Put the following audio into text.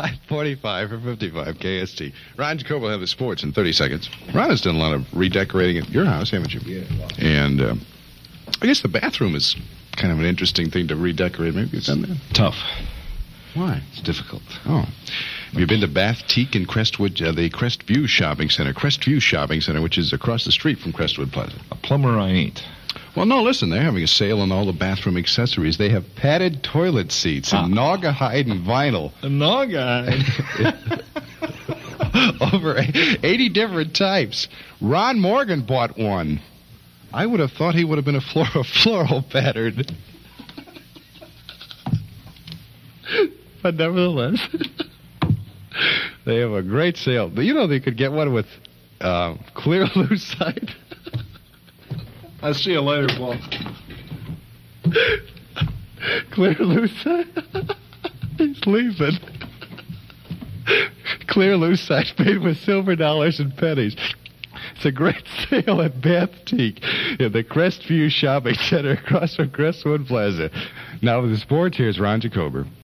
5:45 for 55 KST. Ron Jacob will have the sports in 30 seconds. Ron has done a lot of redecorating at your house, haven't you? Yeah. And I guess the bathroom is kind of an interesting thing to redecorate. Maybe you've done that? Tough. Why? It's difficult. Oh. Have you been to Bath-Teak in Crestwood, the Crestview Shopping Center? Crestview Shopping Center, which is across the street from Crestwood Plaza. A plumber I ain't. Well, no, listen, they're having a sale on all the bathroom accessories. They have padded toilet seats in naugahyde and vinyl. A naugahyde? Over 80 different types. Ron Morgan bought one. I would have thought he would have been a floral pattern. But nevertheless, they have a great sale. You know, they could get one with clear lucite. I'll see you later, Paul. Clear lucite? He's leaving. Clear lucite made with silver dollars and pennies. It's a great sale at Bath-Teak in the Crestview Shopping Center across from Crestwood Plaza. Now with the sports, here's Ron Jacober.